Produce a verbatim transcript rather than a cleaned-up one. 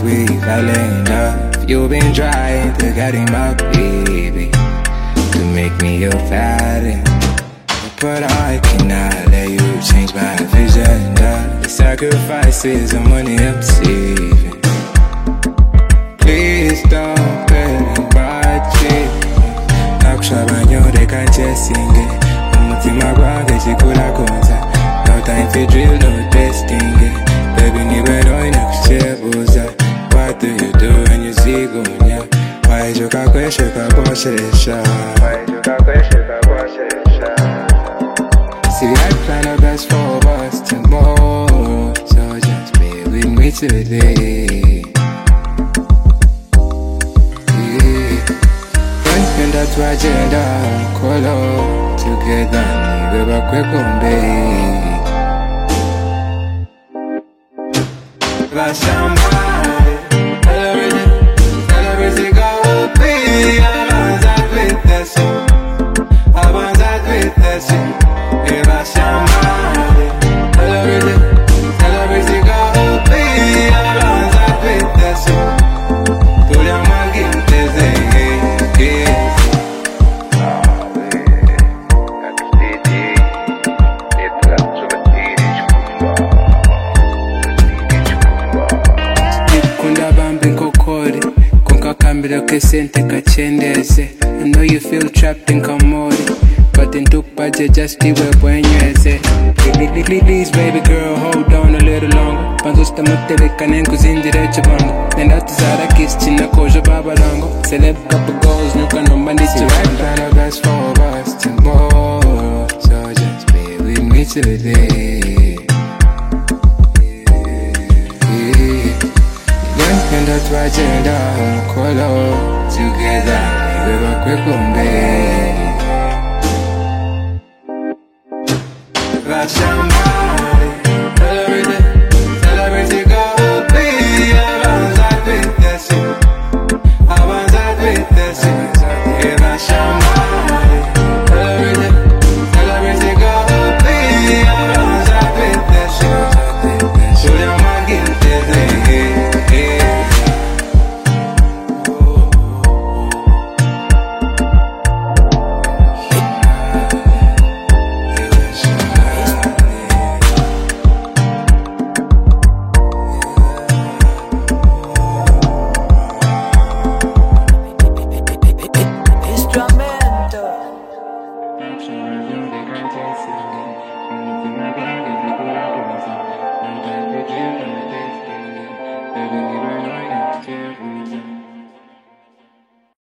times we fell in love. You've been trying to get him up, baby, to make me your fatty. But I cannot let you change my vision. The sacrifices of money I'm saving. Please don't pay my cheek. Nakushabanyore kanchesinge. Umutima gwange chikula konza. No time for drill, no testing. Baby niwe no inakuchebuza. What do you do when you see gunya? Why you kakweshe kakwashesha? Why you kakweshe kakwashesha? See, I plan our best for us tomorrow, so just bear with me today. Yeah. And that's why agenda color together, we were quick on baby. Somebody, celebrity, celebrity, go be. I want that with the soul. I want that with the soul. If I somebody, celebrity, celebrity, go be. I want that with the soul. To the market, they say, yeah. Ah, baby, I can stay there. It's got to the teenage Kunda bambi nkokore konka kambira kesente kachendeze. I know you feel trapped in kamori, but in tukpaje just iwe bwenyweze. Please baby girl, hold on a little longer. Panzo stamuteleka nenkuzindire chibango. Nenda tuzara kiss china kojo babalongo. Celeb couple goals, nuka nomba ndichi. I plan our best for us tomorrow, so just bear with me today. And that's why agenda color together, we were quick on baby. But somebody, celebrity, celebrity, go be. I want that with the soul. I want that with the soul. If I somebody, celebrity, celebrity, go be. I want that with the soul. So you might get this. Instrumento.